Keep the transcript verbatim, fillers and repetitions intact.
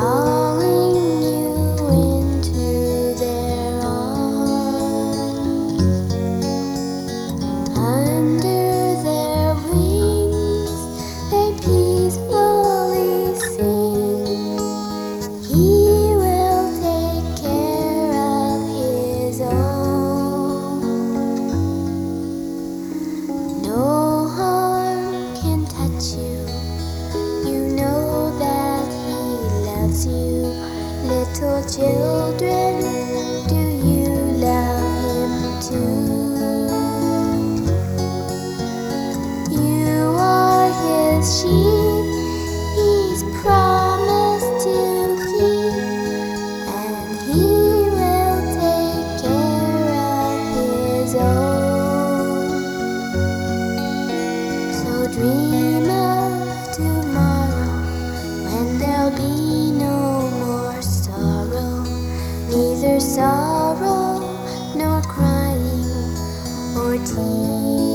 calling you into their arms. Under their wings, they peacefully sing. He will take care of his own. No harm can touch you. You know that he loves you. Little children, do you love him too? You are his sheep. He's promised to keep, and he will take care of his own. So dream of tomorrow, when there'll be no more sorrow, neither sorrow nor crying or tears.